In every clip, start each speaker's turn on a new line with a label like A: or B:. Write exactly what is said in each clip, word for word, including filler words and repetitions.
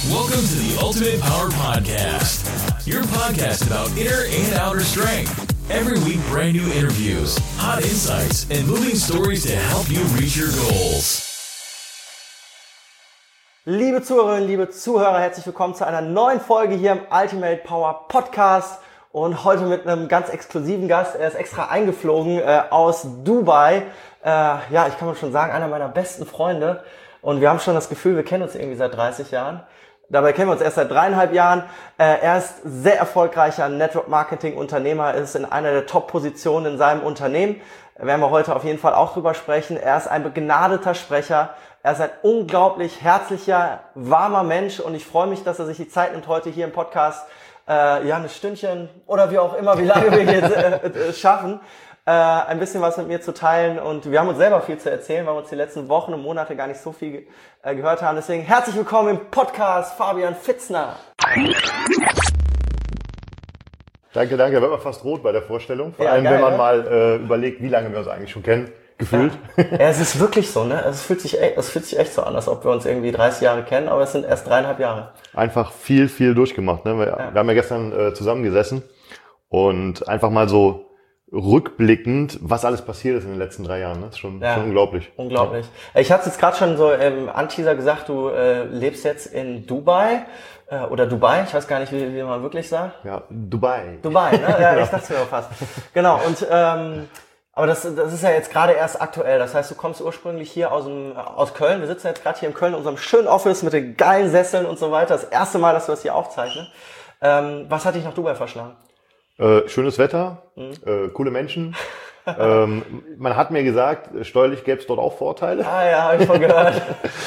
A: Welcome to the Ultimate Power Podcast, your podcast about inner and outer strength. Every week, brand new interviews, hot insights, and moving stories to help you reach your goals.
B: Liebe Zuhörerinnen, liebe Zuhörer, herzlich willkommen zu einer neuen Folge hier im Ultimate Power Podcast und heute mit einem ganz exklusiven Gast. Er ist extra eingeflogen äh, aus Dubai. Äh, ja, ich kann mal schon sagen, einer meiner besten Freunde und wir haben schon das Gefühl, wir kennen uns irgendwie seit dreißig Jahren. Dabei kennen wir uns erst seit dreieinhalb Jahren. Äh, er ist sehr erfolgreicher Network-Marketing-Unternehmer, ist in einer der Top-Positionen in seinem Unternehmen. Da werden wir heute auf jeden Fall auch drüber sprechen. Er ist ein begnadeter Sprecher. Er ist ein unglaublich herzlicher, warmer Mensch und ich freue mich, dass er sich die Zeit nimmt, heute hier im Podcast, äh, ja, ein Stündchen oder wie auch immer, wie lange wir jetzt äh, schaffen, äh, ein bisschen was mit mir zu teilen. Und wir haben uns selber viel zu erzählen, weil wir uns die letzten Wochen und Monate gar nicht so viel äh, gehört haben. Deswegen herzlich willkommen im Podcast, Fabian Fitzner.
C: Danke, danke. Da wird man fast rot bei der Vorstellung. Vor
B: Ja,
C: allem,
B: geil,
C: wenn man
B: ne?
C: mal äh, überlegt, wie lange wir uns eigentlich schon kennen. Gefühlt.
B: Ja. Ja, es ist wirklich so, ne? Es fühlt sich echt, es fühlt sich echt so an, als ob wir uns irgendwie dreißig Jahre kennen, aber es sind erst dreieinhalb Jahre.
C: Einfach viel, viel durchgemacht. Ne? Wir,
B: Ja.
C: wir haben ja gestern äh, zusammengesessen und einfach mal so rückblickend, was alles passiert ist in den letzten drei Jahren. Ne? Das ist schon,
B: Ja.
C: schon unglaublich.
B: Unglaublich. Ich hatte es jetzt gerade schon so im Anteaser gesagt, du äh, lebst jetzt in Dubai äh, oder Dubai, ich weiß gar nicht, wie, wie man wirklich sagt.
C: Ja, Dubai.
B: Dubai, ne? Ja, ich dachte mir auch fast. Genau, und ähm, aber das, das ist ja jetzt gerade erst aktuell. Das heißt, du kommst ursprünglich hier aus, dem, aus Köln. Wir sitzen jetzt gerade hier in Köln in unserem schönen Office mit den geilen Sesseln und so weiter. Das erste Mal, dass wir das hier aufzeichnen. Ähm, was hat dich nach Dubai verschlagen?
C: Äh, schönes Wetter,
B: Mhm.
C: äh, coole Menschen. ähm, man hat mir gesagt, steuerlich gäbe es dort auch Vorteile.
B: Ah ja, habe ich voll gehört.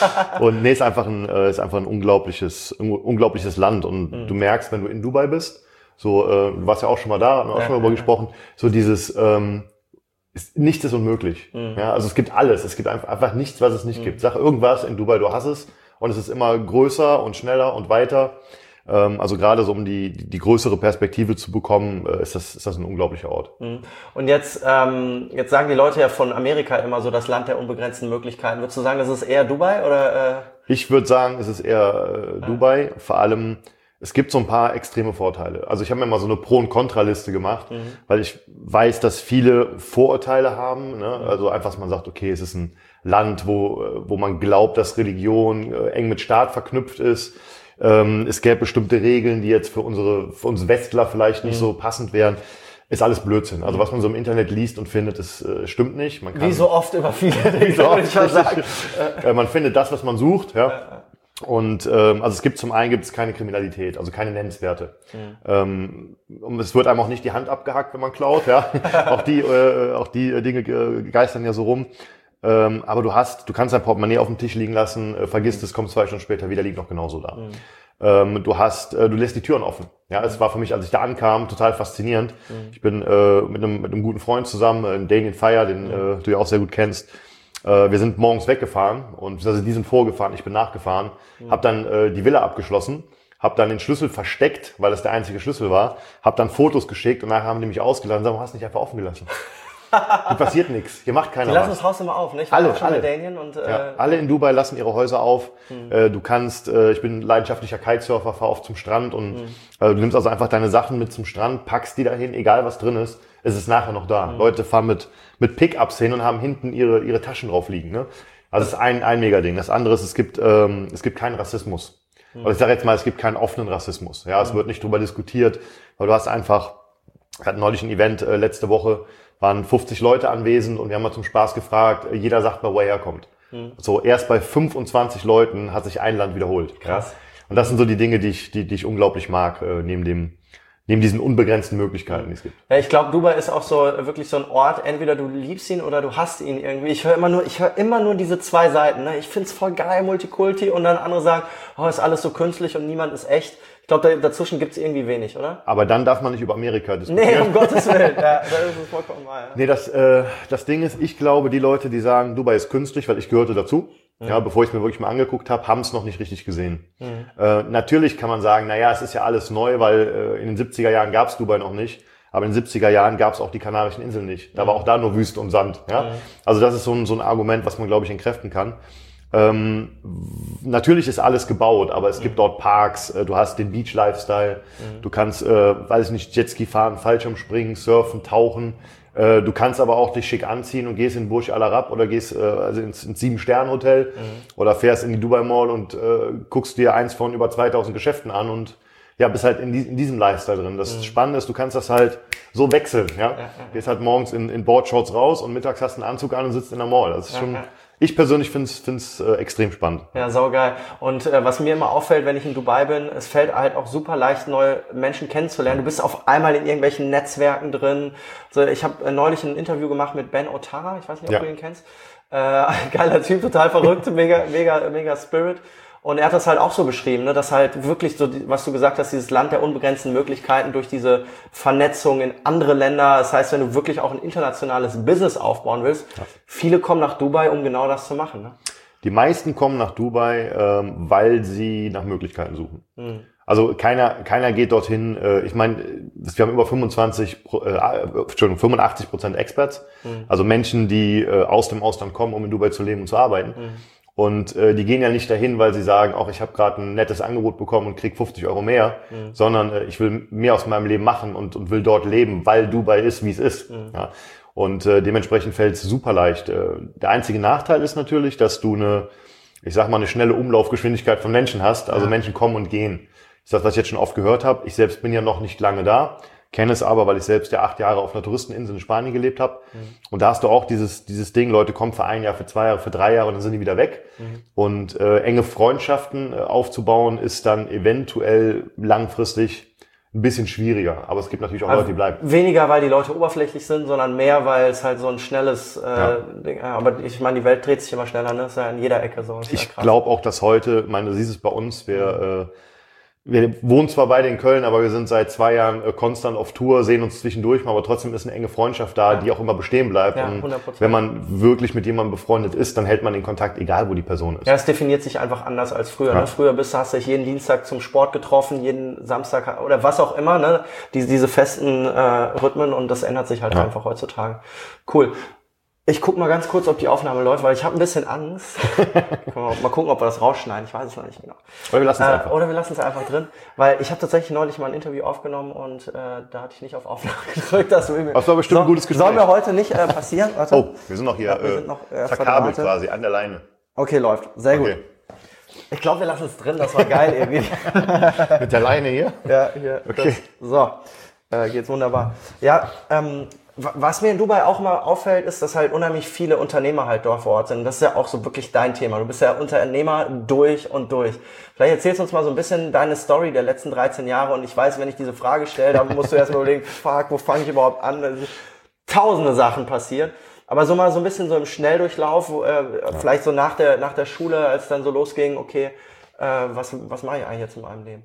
C: Und nee, ist einfach ein, äh, ist einfach ein unglaubliches, un- unglaubliches Land. Und
B: Mhm.
C: du merkst, wenn du in Dubai bist, so, äh, du warst ja auch schon mal da, haben wir auch
B: Ja,
C: schon mal darüber
B: ja,
C: gesprochen, so dieses, ähm, ist, nichts ist unmöglich.
B: Mhm.
C: Ja, also es gibt alles. Es gibt einfach, einfach nichts, was es nicht gibt. Sag irgendwas in Dubai, du hast es. Und es ist immer größer und schneller und weiter. Ähm, also gerade so, um die, die, die größere Perspektive zu bekommen, äh, ist das, ist das ein unglaublicher Ort.
B: Mhm. Und jetzt, ähm, jetzt sagen die Leute ja von Amerika immer so das Land der unbegrenzten Möglichkeiten. Würdest du sagen, das ist eher Dubai oder? Äh?
C: Ich würde sagen, es ist eher äh, Dubai. Vor allem, es gibt so ein paar extreme Vorteile. Also ich habe mir mal so eine Pro- und Kontraliste gemacht,
B: Mhm.
C: weil ich weiß, dass viele Vorurteile haben. Ne? Also einfach, dass man sagt, okay, es ist ein Land, wo, äh, wo man glaubt, dass Religion äh, eng mit Staat verknüpft ist. Ähm, es gäbe bestimmte Regeln, die jetzt für unsere, für uns Westler vielleicht nicht
B: Mhm.
C: so passend wären. Ist alles Blödsinn. Also was man so im Internet liest und findet, das äh, stimmt nicht. Man kann,
B: Wie so oft über viele
C: Wie so
B: Dinge,
C: oft,
B: würde ich mal sagen.
C: richtig. Äh, man findet das, was man sucht. Ja. Und ähm, also es gibt zum einen gibt es keine Kriminalität, also keine nennenswerte.
B: Mhm.
C: Ähm, und es wird einem auch nicht die Hand abgehackt, wenn man klaut. Ja. auch die, äh, auch die Dinge äh, geistern ja so rum. Ähm, aber du hast, du kannst dein Portemonnaie auf dem Tisch liegen lassen, äh, vergisst es, kommt zwei Stunden später wieder, liegt noch genauso da.
B: Mhm.
C: Ähm, du hast, äh, du lässt die Türen offen. Ja, es war für mich, als ich da ankam, total faszinierend. Ich bin äh, mit einem mit einem guten Freund zusammen, äh, Damien Fire, den äh, du ja auch sehr gut kennst. Äh, wir sind morgens weggefahren und also die sind vorgefahren, ich bin nachgefahren, mhm. habe dann äh, die Villa abgeschlossen, habe dann den Schlüssel versteckt, weil es der einzige Schlüssel war, habe dann Fotos geschickt und nachher haben die mich ausgeladen und sagen, warum hast du nicht einfach offen gelassen? Hier passiert nichts, hier macht keiner
B: Die lassen
C: was.
B: das Haus immer auf, ne? Ich war
C: Alle,
B: auch schon
C: alle.
B: bei Daniel und äh,
C: Ja, alle in Dubai lassen ihre Häuser auf. Mhm. Äh, du kannst, äh, ich bin leidenschaftlicher Kitesurfer, fahr oft zum Strand und mhm. äh, du nimmst also einfach deine Sachen mit zum Strand, packst die dahin, egal was drin ist, es ist nachher noch da. Mhm. Leute fahren mit mit Pickups hin und haben hinten ihre ihre Taschen drauf liegen. Ne? Also das ist ein ein Mega-Ding. Das andere ist, es gibt ähm, es gibt keinen Rassismus. Mhm. Also ich sage jetzt mal, es gibt keinen offenen Rassismus. Ja, es mhm. wird nicht drüber diskutiert, weil du hast einfach, wir hatten neulich ein Event äh, letzte Woche, waren fünfzig Leute anwesend und wir haben mal zum Spaß gefragt, jeder sagt mal, wo er herkommt. Mhm. So, erst bei fünfundzwanzig Leuten hat sich ein Land wiederholt.
B: Krass.
C: Und das sind so die Dinge, die ich, die, die ich unglaublich mag, äh, neben dem, neben diesen unbegrenzten Möglichkeiten, die es gibt.
B: Ja, ich glaube, Dubai ist auch so wirklich so ein Ort, entweder du liebst ihn oder du hasst ihn irgendwie. Ich höre immer nur, ich höre immer nur diese zwei Seiten. Ne? Ich find's voll geil, Multikulti, und dann andere sagen, oh, ist alles so künstlich und niemand ist echt. Ich glaube, da, dazwischen gibt's irgendwie wenig, oder?
C: Aber dann darf man nicht über Amerika diskutieren.
B: Nee, um Gottes Willen. Ja, das ist vollkommen wahr. Ja.
C: Nee, das, äh, das Ding ist, ich glaube, die Leute, die sagen, Dubai ist künstlich, weil ich gehörte dazu, mhm. ja, bevor ich es mir wirklich mal angeguckt habe, haben es noch nicht richtig gesehen. Mhm. Äh, natürlich kann man sagen, naja, es ist ja alles neu, weil äh, in den siebziger Jahren gab's Dubai noch nicht. Aber in den siebziger Jahren gab's auch die Kanarischen Inseln nicht. Da war auch da nur Wüste und Sand. Ja? Mhm. Also das ist so ein, so ein Argument, was man, glaube ich, entkräften kann. Ähm, natürlich ist alles gebaut, aber es mhm. gibt dort Parks, äh, du hast den Beach-Lifestyle, mhm. du kannst, äh, weiß ich nicht, Jetski fahren, Fallschirmspringen, surfen, tauchen. Äh, du kannst aber auch dich schick anziehen und gehst in Burj Al Arab oder gehst äh, also ins, ins Sieben-Sterne-Hotel mhm. oder fährst in die Dubai Mall und äh, guckst dir eins von über zweitausend Geschäften an und ja, bist halt in, die, in diesem Lifestyle drin. Das mhm. Spannende ist, du kannst das halt so wechseln. Ja? Ja, ja, ja. Gehst halt morgens in, in Boardshorts raus und mittags hast du einen Anzug an und sitzt in der Mall. Das ist schon... Ja, ja. Ich persönlich finde es find's, äh, extrem spannend.
B: Ja, saugeil. Und äh, was mir immer auffällt, wenn ich in Dubai bin, es fällt halt auch super leicht, neue Menschen kennenzulernen. Du bist auf einmal in irgendwelchen Netzwerken drin. Also ich habe äh, neulich ein Interview gemacht mit Ben Otara, ich weiß nicht, ob ja. du ihn kennst. Äh, geiler Typ, total verrückt, mega, mega, mega Spirit. Und er hat das halt auch so beschrieben, ne, dass halt wirklich so, was du gesagt hast, dieses Land der unbegrenzten Möglichkeiten durch diese Vernetzung in andere Länder. Das heißt, wenn du wirklich auch ein internationales Business aufbauen willst, ja. viele kommen nach Dubai, um genau das zu machen. Ne?
C: Die meisten kommen nach Dubai, ähm, weil sie nach Möglichkeiten suchen. Mhm. Also keiner, keiner geht dorthin. Äh, ich meine, wir haben über fünfundzwanzig, äh, Entschuldigung, fünfundachtzig Prozent Expats, mhm. also Menschen, die äh, aus dem Ausland kommen, um in Dubai zu leben und zu arbeiten. Mhm. Und äh, die gehen ja nicht dahin, weil sie sagen, ach, ich habe gerade ein nettes Angebot bekommen und krieg fünfzig Euro mehr, mhm. sondern äh, ich will mehr aus meinem Leben machen und, und will dort leben, weil Dubai ist, wie es ist. Mhm. Ja. Und äh, dementsprechend fällt es super leicht. Äh, der einzige Nachteil ist natürlich, dass du eine, ich sag mal, eine schnelle Umlaufgeschwindigkeit von Menschen hast. Also ja. Menschen kommen und gehen. Das ist das, was ich jetzt schon oft gehört habe. Ich selbst bin ja noch nicht lange da. Kenne es aber, weil ich selbst ja acht Jahre auf einer Touristeninsel in Spanien gelebt habe. Mhm. Und da hast du auch dieses dieses Ding, Leute kommen für ein Jahr, für zwei Jahre, für drei Jahre und dann sind die wieder weg. Mhm. Und äh, enge Freundschaften äh, aufzubauen, ist dann eventuell langfristig ein bisschen schwieriger. Aber es gibt natürlich auch also Leute, die bleiben.
B: Weniger, weil die Leute oberflächlich sind, sondern mehr, weil es halt so ein schnelles äh, ja. Ding ist. Aber ich meine, die Welt dreht sich immer schneller, ne? Das ist ja in jeder Ecke so.
C: Ich glaube auch, dass heute, ich meine, du siehst es bei uns, wir... Mhm. Äh, Wir wohnen zwar beide in Köln, aber wir sind seit zwei Jahren äh, konstant auf Tour, sehen uns zwischendurch mal, aber trotzdem ist eine enge Freundschaft da, ja. die auch immer bestehen bleibt. Ja, und wenn man wirklich mit jemandem befreundet ist, dann hält man den Kontakt, egal wo die Person ist.
B: Ja, es definiert sich einfach anders als früher. Ja. Ne? Früher bist du, hast du dich jeden Dienstag zum Sport getroffen, jeden Samstag oder was auch immer, ne? Diese, diese festen äh, Rhythmen und das ändert sich halt ja. einfach heutzutage. Cool. Ich guck mal ganz kurz, ob die Aufnahme läuft, weil ich habe ein bisschen Angst. Mal gucken, ob wir das rausschneiden. Ich weiß es noch nicht genau.
C: Oder wir lassen es äh, einfach.
B: Oder wir lassen es einfach drin, weil ich habe tatsächlich neulich mal ein Interview aufgenommen und äh, da hatte ich nicht auf Aufnahme gedrückt. Das,
C: das war bestimmt so, ein gutes Gespräch.
B: Soll mir heute nicht äh, passieren. Warte.
C: Oh, wir sind noch hier. Ja, wir äh, sind noch äh, verkabelt quasi an der Leine.
B: Okay, läuft. Sehr okay. gut. Ich glaube, wir lassen es drin. Das war geil irgendwie.
C: Mit der Leine hier?
B: Ja, hier. Okay. Das, so, äh, geht's wunderbar. Ja, ähm. Was mir in Dubai auch mal auffällt, ist, dass halt unheimlich viele Unternehmer halt dort vor Ort sind. Das ist ja auch so wirklich dein Thema. Du bist ja Unternehmer durch und durch. Vielleicht erzählst du uns mal so ein bisschen deine Story der letzten dreizehn Jahre. Und ich weiß, wenn ich diese Frage stelle, dann musst du erst mal überlegen, fuck, wo fange ich überhaupt an? Tausende Sachen passieren. Aber so mal so ein bisschen so im Schnelldurchlauf, wo, äh, ja. vielleicht so nach der nach der Schule, als dann so losging, okay, äh, was was mache ich eigentlich jetzt in meinem Leben?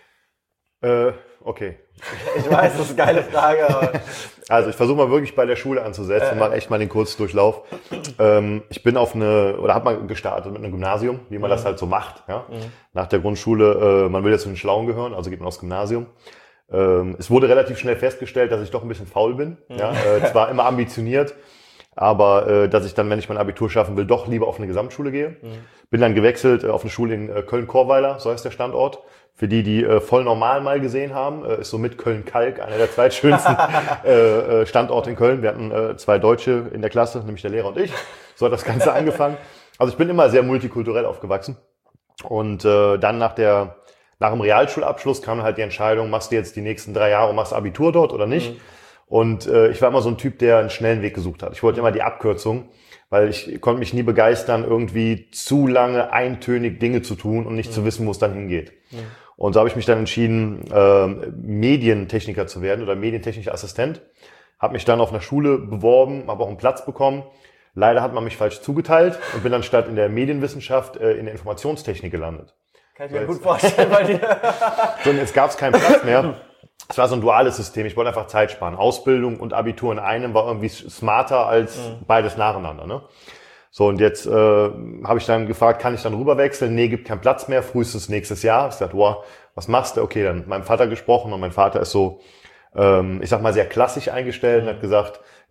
C: Äh, okay.
B: Ich weiß, das ist eine geile Frage. Aber
C: also ich versuche mal wirklich bei der Schule anzusetzen und äh, mache echt mal den Kurzdurchlauf. Ähm, ich bin auf eine, oder habe mal gestartet mit einem Gymnasium, wie man mhm. das halt so macht. Ja? Mhm. Nach der Grundschule, äh, man will jetzt zu den Schlauen gehören, also geht man aufs Gymnasium. Ähm, es wurde relativ schnell festgestellt, dass ich doch ein bisschen faul bin. Mhm. Ja? Äh, zwar immer ambitioniert, aber äh, dass ich dann, wenn ich mein Abitur schaffen will, doch lieber auf eine Gesamtschule gehe. Mhm. Bin dann gewechselt äh, auf eine Schule in äh, Köln-Korweiler, so heißt der Standort. Für die, die äh, voll normal mal gesehen haben, äh, ist so mit Köln-Kalk einer der zweitschönsten äh, äh, Standorte in Köln. Wir hatten äh, zwei Deutsche in der Klasse, nämlich der Lehrer und ich. So hat das Ganze angefangen. Also ich bin immer sehr multikulturell aufgewachsen. Und äh, dann nach der nach dem Realschulabschluss kam halt die Entscheidung, machst du jetzt die nächsten drei Jahre, machst Abitur dort oder nicht? Mhm. Und äh, ich war immer so ein Typ, der einen schnellen Weg gesucht hat. Ich wollte immer die Abkürzung, weil ich konnte mich nie begeistern, irgendwie zu lange eintönig Dinge zu tun und nicht mhm. zu wissen, wo es dann hingeht. Mhm. Und so habe ich mich dann entschieden, äh, Medientechniker zu werden oder medientechnischer Assistent. Habe mich dann auf einer Schule beworben, habe auch einen Platz bekommen. Leider hat man mich falsch zugeteilt und bin dann statt in der Medienwissenschaft äh, in der Informationstechnik gelandet.
B: Kann ich mir gut vorstellen bei dir.
C: So, und jetzt gab es keinen Platz mehr. Es war so ein duales System. Ich wollte einfach Zeit sparen. Ausbildung und Abitur in einem war irgendwie smarter als mhm. beides nacheinander. Ne? So, und jetzt äh, habe ich dann gefragt, kann ich dann rüberwechseln? Nee, gibt keinen Platz mehr, frühestens nächstes Jahr. Ich gesagt, wow, was machst du? Okay, dann mit meinem Vater gesprochen und mein Vater ist so, ähm, ich sag mal, sehr klassisch eingestellt und hat gesagt,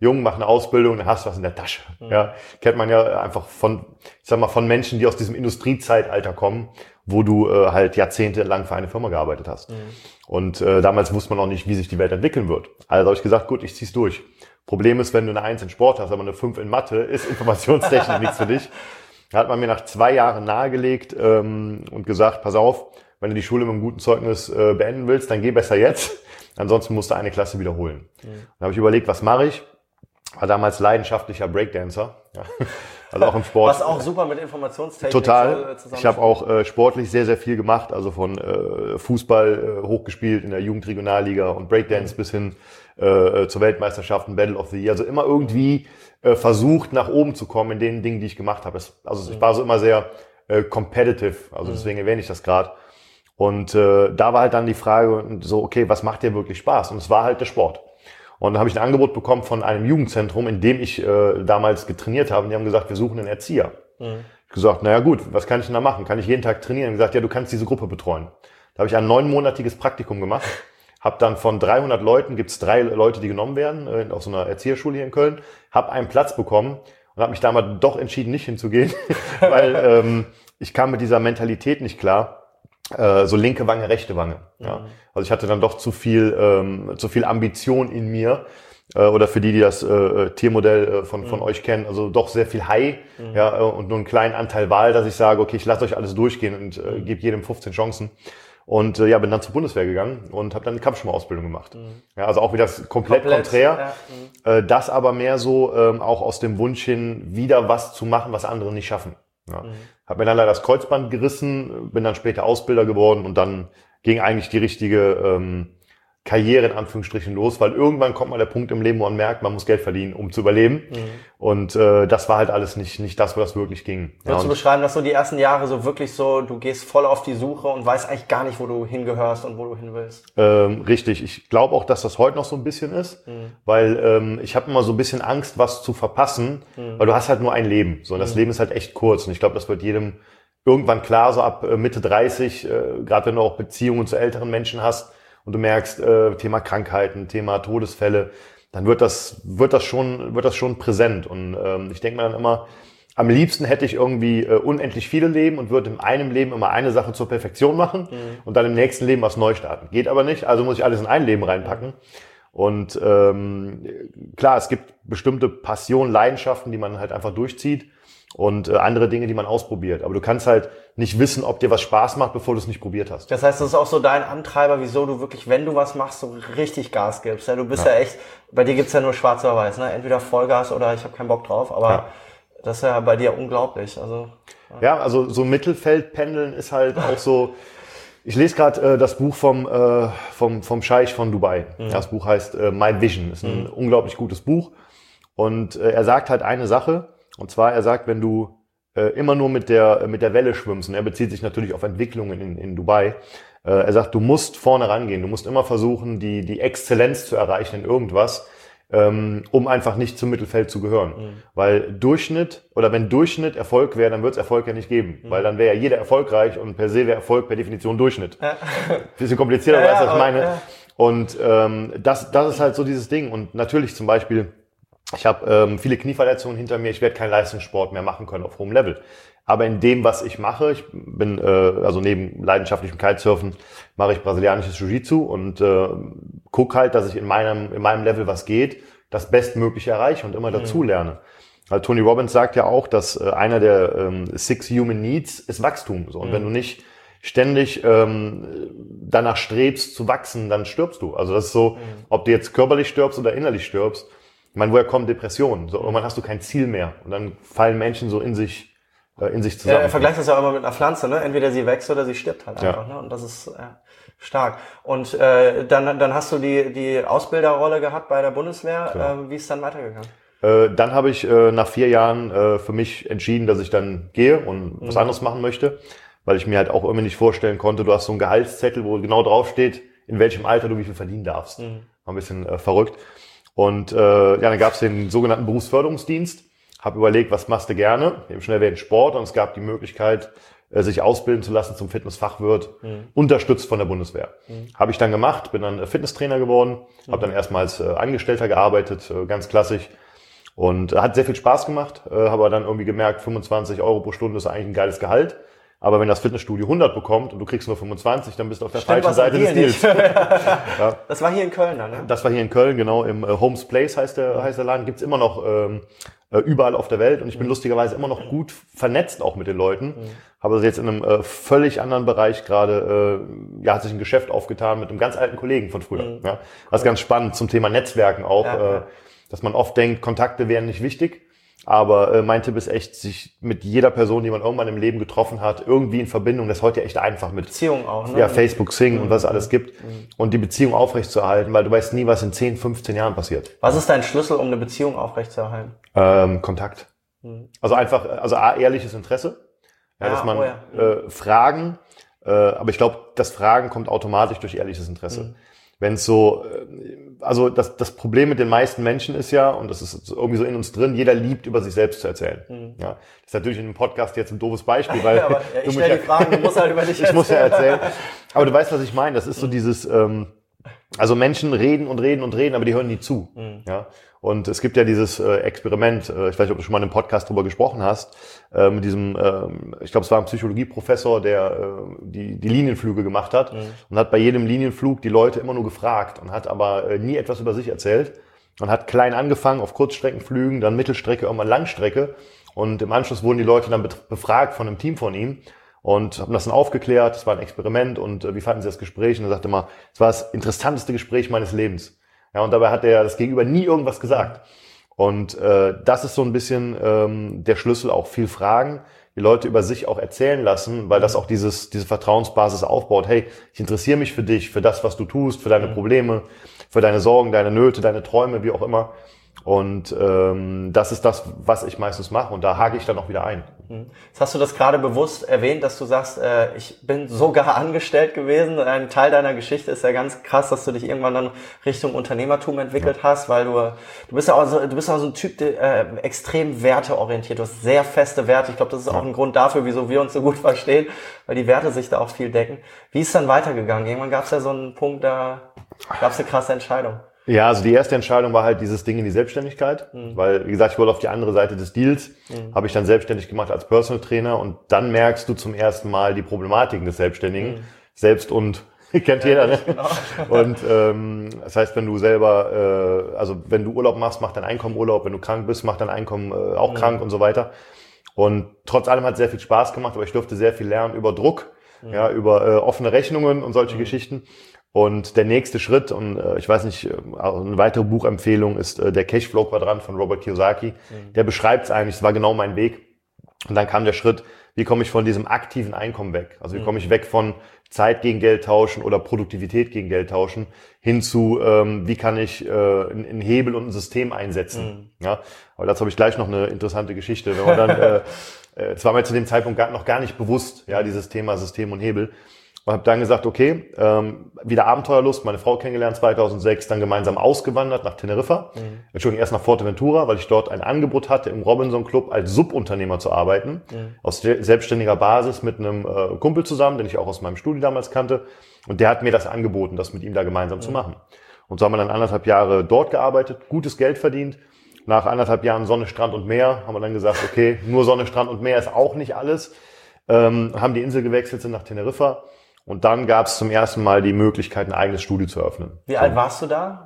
C: jung, mach eine Ausbildung, dann hast du was in der Tasche. Mhm. Ja, kennt man ja einfach von, ich sag mal, von Menschen, die aus diesem Industriezeitalter kommen, wo du äh, halt jahrzehntelang für eine Firma gearbeitet hast. Mhm. Und äh, damals wusste man auch nicht, wie sich die Welt entwickeln wird. Also habe ich gesagt, gut, ich zieh's durch. Problem ist, wenn du eine Eins in Sport hast, aber eine Fünf in Mathe, ist Informationstechnik nichts für dich. Da hat man mir nach zwei Jahren nahegelegt ähm, und gesagt, pass auf, wenn du die Schule mit einem guten Zeugnis äh, beenden willst, dann geh besser jetzt. Ansonsten musst du eine Klasse wiederholen. Mhm. Dann habe ich überlegt, was mache ich? War damals leidenschaftlicher Breakdancer. Ja. Also auch im Sport.
B: Was auch super mit Informationstechnik
C: total. So ich habe auch äh, sportlich sehr, sehr viel gemacht. Also von äh, Fußball äh, hochgespielt in der Jugendregionalliga und Breakdance mhm. bis hin äh, zur Weltmeisterschaften, Battle of the Year. Also immer irgendwie äh, versucht, nach oben zu kommen in den Dingen, die ich gemacht habe. Es, also mhm. ich war so immer sehr äh, competitive. Also mhm. deswegen erwähne ich das gerade. Und äh, da war halt dann die Frage so, okay, was macht dir wirklich Spaß? Und es war halt der Sport. Und dann habe ich ein Angebot bekommen von einem Jugendzentrum, in dem ich äh, damals getrainiert habe. Und die haben gesagt, wir suchen einen Erzieher. Mhm. Ich habe gesagt, naja gut, was kann ich denn da machen? Kann ich jeden Tag trainieren? Und gesagt, ja, du kannst diese Gruppe betreuen. Da habe ich ein neunmonatiges Praktikum gemacht. Habe dann von dreihundert Leuten, gibt's drei Leute, die genommen werden, äh, auf so einer Erzieherschule hier in Köln, habe einen Platz bekommen und habe mich damals doch entschieden, nicht hinzugehen, weil ähm, ich kam mit dieser Mentalität nicht klar. Äh, so linke Wange, rechte Wange. Ja. Mhm. Also ich hatte dann doch zu viel, ähm, zu viel Ambition in mir. Äh, oder für die, die das äh, Tiermodell äh, von, mhm. von euch kennen, also doch sehr viel High mhm. ja, äh, und nur einen kleinen Anteil Wahl, dass ich sage, okay, ich lasse euch alles durchgehen und äh, gebe jedem fünfzehn Chancen. Und äh, ja, bin dann zur Bundeswehr gegangen und habe dann eine Kampfschwimmer-Ausbildung gemacht. Mhm. Ja, also auch wieder komplett, komplett konträr. Ja. Äh, das aber mehr so ähm, auch aus dem Wunsch hin, wieder was zu machen, was andere nicht schaffen. Ja. Mhm. Hab mir dann leider das Kreuzband gerissen, bin dann später Ausbilder geworden und dann ging eigentlich die richtige ähm, Karriere in Anführungsstrichen los, weil irgendwann kommt mal der Punkt im Leben, wo man merkt, man muss Geld verdienen, um zu überleben. Mhm. Und äh, das war halt alles nicht nicht das, wo das wirklich ging.
B: Würdest ja, du beschreiben, dass so die ersten Jahre so wirklich so, du gehst voll auf die Suche und weißt eigentlich gar nicht, wo du hingehörst und wo du hin willst?
C: Ähm, richtig. Ich glaube auch, dass das heute noch so ein bisschen ist, mhm. weil ähm, ich habe immer so ein bisschen Angst, was zu verpassen, mhm. weil du hast halt nur ein Leben. So, und das mhm. Leben ist halt echt kurz. Und ich glaube, das wird jedem irgendwann klar, so ab äh, Mitte dreißig, äh, gerade wenn du auch Beziehungen zu älteren Menschen hast, und du merkst, äh, Thema Krankheiten, Thema Todesfälle, dann wird das wird das schon wird das schon präsent. Und ähm, ich denke mir dann immer, am liebsten hätte ich irgendwie äh, unendlich viele Leben und würde in einem Leben immer eine Sache zur Perfektion machen mhm. und dann im nächsten Leben was neu starten. Geht aber nicht, also muss ich alles in ein Leben reinpacken. Und ähm, klar, es gibt bestimmte Passionen, Leidenschaften, die man halt einfach durchzieht und äh, andere Dinge, die man ausprobiert. Aber du kannst halt nicht wissen, ob dir was Spaß macht, bevor du es nicht probiert hast.
B: Das heißt, das ist auch so dein Antreiber, wieso du wirklich, wenn du was machst, so richtig Gas gibst. Ja, du bist ja, ja echt, bei dir gibt's ja nur schwarz oder weiß, ne? Entweder Vollgas oder ich habe keinen Bock drauf, aber ja. das ist ja bei dir unglaublich. Also
C: ja, ja also so Mittelfeldpendeln ist halt auch so. Ich lese gerade äh, das Buch vom äh, vom vom Scheich von Dubai. Mhm. Das Buch heißt äh, My Vision. Ist ein mhm. unglaublich gutes Buch und äh, er sagt halt eine Sache. Und zwar, er sagt, wenn du äh, immer nur mit der mit der Welle schwimmst, und er bezieht sich natürlich auf Entwicklungen in, in Dubai, äh, er sagt, du musst vorne rangehen, du musst immer versuchen, die die Exzellenz zu erreichen in irgendwas, ähm, um einfach nicht zum Mittelfeld zu gehören. Mhm. Weil Durchschnitt, oder wenn Durchschnitt Erfolg wäre, dann wird es Erfolg ja nicht geben. Mhm. Weil dann wäre ja jeder erfolgreich und per se wäre Erfolg per Definition Durchschnitt. Ja. Bisschen komplizierter, ja, als ich meine. Ja. Und ähm, das das ist halt so dieses Ding. Und natürlich zum Beispiel, ich habe ähm, viele Knieverletzungen hinter mir, ich werde keinen Leistungssport mehr machen können auf hohem Level. Aber in dem, was ich mache, ich bin, äh, also neben leidenschaftlichem Kitesurfen, mache ich brasilianisches Jiu-Jitsu und äh, gucke halt, dass ich in meinem in meinem Level, was geht, das Bestmögliche erreiche und immer dazu lerne. Weil Tony Robbins sagt ja auch, dass äh, einer der ähm, Six Human Needs ist Wachstum. So. Und mhm. wenn du nicht ständig ähm, danach strebst zu wachsen, dann stirbst du. Also das ist so, mhm. ob du jetzt körperlich stirbst oder innerlich stirbst. Ich meine, woher kommen Depressionen? So, irgendwann hast du kein Ziel mehr. Und dann fallen Menschen so in sich, äh, in sich zusammen.
B: Ja, er vergleicht das ja auch immer mit einer Pflanze, ne? Entweder sie wächst oder sie stirbt halt einfach, ja. ne? Und das ist äh, stark. Und äh, dann, dann hast du die, die Ausbilderrolle gehabt bei der Bundeswehr. Äh, wie ist es dann weitergegangen?
C: Äh, dann habe ich äh, nach vier Jahren äh, für mich entschieden, dass ich dann gehe und was mhm. anderes machen möchte. Weil ich mir halt auch immer nicht vorstellen konnte, du hast so einen Gehaltszettel, wo genau draufsteht, in welchem Alter du wie viel verdienen darfst. Mhm. War ein bisschen äh, verrückt. Und äh, ja, dann gab es den sogenannten Berufsförderungsdienst. Habe überlegt, was machst du gerne? Eben schnell wäre Sport und es gab die Möglichkeit, äh, sich ausbilden zu lassen zum Fitnessfachwirt, mhm. unterstützt von der Bundeswehr. Mhm. Habe ich dann gemacht, bin dann Fitnesstrainer geworden, mhm. habe dann erstmal als äh, Angestellter gearbeitet, äh, ganz klassisch. Und äh, hat sehr viel Spaß gemacht, äh, habe aber dann irgendwie gemerkt, fünfundzwanzig Euro pro Stunde ist eigentlich ein geiles Gehalt. Aber wenn das Fitnessstudio hundert bekommt und du kriegst nur fünfundzwanzig, dann bist du auf der
B: Stimmt,
C: falschen Seite des Deals.
B: Ja. Das war hier in Köln dann, ne?
C: Das war hier in Köln, genau. Im äh, Homes Place heißt der, heißt der Laden. Gibt's immer noch ähm, äh, überall auf der Welt. Und ich bin mhm. lustigerweise immer noch gut vernetzt auch mit den Leuten. Mhm. Habe also jetzt in einem äh, völlig anderen Bereich gerade, äh, ja, hat sich ein Geschäft aufgetan mit einem ganz alten Kollegen von früher. Mhm. Ja. Das ist ganz spannend zum Thema Netzwerken auch, ja, äh, ja. dass man oft denkt, Kontakte wären nicht wichtig. Aber äh, mein Tipp ist echt, sich mit jeder Person, die man irgendwann im Leben getroffen hat, irgendwie in Verbindung, das ist heute echt einfach mit
B: Beziehung auch, ne?
C: Ja, Facebook, Xing mhm. und was es alles gibt
B: mhm.
C: und die Beziehung aufrechtzuerhalten, weil du weißt nie, was in zehn, fünfzehn Jahren passiert.
B: Was ist dein Schlüssel, um eine Beziehung aufrechtzuerhalten?
C: Ähm, Kontakt. Mhm. Also einfach, also A, ehrliches Interesse, ja,
B: ja,
C: dass man
B: oh ja.
C: äh, Fragen, äh, aber ich glaube, das Fragen kommt automatisch durch ehrliches Interesse. Mhm. Wenn es so, also das, das Problem mit den meisten Menschen ist ja, und das ist irgendwie so in uns drin, jeder liebt, über sich selbst zu erzählen. Mhm. Ja, das ist natürlich in einem Podcast jetzt ein doofes Beispiel, weil
B: ja, aber, ja, ich stelle die Fragen, du musst halt über dich erzählen.
C: Ich muss ja erzählen. Aber du weißt, was ich meine. Das ist so dieses, ähm, also Menschen reden und reden und reden, aber die hören nie zu. Mhm. Ja. Und es gibt ja dieses äh, Experiment, äh, ich weiß nicht, ob du schon mal in einem Podcast drüber gesprochen hast, äh, mit diesem, äh, ich glaube, es war ein Psychologieprofessor, der äh, die, die Linienflüge gemacht hat mhm. und hat bei jedem Linienflug die Leute immer nur gefragt und hat aber äh, nie etwas über sich erzählt und hat klein angefangen auf Kurzstreckenflügen, dann Mittelstrecke, irgendwann Langstrecke und im Anschluss wurden die Leute dann befragt von einem Team von ihm und haben das dann aufgeklärt, es war ein Experiment und äh, wie fanden sie das Gespräch? Und er sagte immer, es war das interessanteste Gespräch meines Lebens. Ja, und dabei hat er das Gegenüber nie irgendwas gesagt. Und äh, das ist so ein bisschen ähm, der Schlüssel, auch viel Fragen, die Leute über sich auch erzählen lassen, weil das auch dieses diese Vertrauensbasis aufbaut. Hey, ich interessiere mich für dich, für das, was du tust, für deine Probleme, für deine Sorgen, deine Nöte, deine Träume, wie auch immer. Und ähm, das ist das, was ich meistens mache. Und da hake ich dann auch wieder ein.
B: Jetzt hast du das gerade bewusst erwähnt, dass du sagst, äh, ich bin sogar angestellt gewesen. Ein Teil deiner Geschichte ist ja ganz krass, dass du dich irgendwann dann Richtung Unternehmertum entwickelt ja. hast, weil du du bist ja auch so, du bist auch so ein Typ, der äh, extrem werteorientiert. Du hast sehr feste Werte. Ich glaube, das ist auch ein Grund dafür, wieso wir uns so gut verstehen, weil die Werte sich da auch viel decken. Wie ist es dann weitergegangen? Irgendwann gab es ja so einen Punkt, da gab es eine krasse Entscheidung.
C: Ja, also die erste Entscheidung war halt dieses Ding in die Selbstständigkeit, mhm. weil, wie gesagt, ich wollte auf die andere Seite des Deals, mhm. habe ich dann selbstständig gemacht als Personal Trainer und dann merkst du zum ersten Mal die Problematiken des Selbstständigen, mhm. selbst und kennt ja, jeder, ne? Genau. Und ähm, das heißt, wenn du selber, äh, also wenn du Urlaub machst, macht dein Einkommen Urlaub, wenn du krank bist, macht dein Einkommen äh, auch mhm. krank und so weiter. Und trotz allem hat es sehr viel Spaß gemacht, aber ich durfte sehr viel lernen über Druck, mhm. ja, über äh, offene Rechnungen und solche mhm. Geschichten. Und der nächste Schritt, und äh, ich weiß nicht, äh, eine weitere Buchempfehlung ist äh, der Cashflow-Quadrant von Robert Kiyosaki. Mhm. Der beschreibt es eigentlich, es war genau mein Weg. Und dann kam der Schritt, wie komme ich von diesem aktiven Einkommen weg? Also wie mhm. komme ich weg von Zeit gegen Geld tauschen oder Produktivität gegen Geld tauschen, hin zu, ähm, wie kann ich äh, einen Hebel und ein System einsetzen? Mhm. Ja, aber dazu habe ich gleich noch eine interessante Geschichte. Wenn man dann, äh, äh, es war mir zu dem Zeitpunkt gar, noch gar nicht bewusst, ja, dieses Thema System und Hebel. Und habe dann gesagt, okay, ähm, wieder Abenteuerlust, meine Frau kennengelernt zweitausendsechs, dann gemeinsam ausgewandert nach Teneriffa. Mhm. Entschuldigung, erst nach Fuerteventura, weil ich dort ein Angebot hatte, im Robinson Club als Subunternehmer zu arbeiten, mhm. aus selbstständiger Basis mit einem äh, Kumpel zusammen, den ich auch aus meinem Studium damals kannte. Und der hat mir das angeboten, das mit ihm da gemeinsam mhm. zu machen. Und so haben wir dann anderthalb Jahre dort gearbeitet, gutes Geld verdient. Nach anderthalb Jahren Sonne, Strand und Meer haben wir dann gesagt, okay, nur Sonne, Strand und Meer ist auch nicht alles. Ähm, haben die Insel gewechselt, sind nach Teneriffa. Und dann gab es zum ersten Mal die Möglichkeit, ein eigenes Studio zu eröffnen.
B: Wie alt warst du da?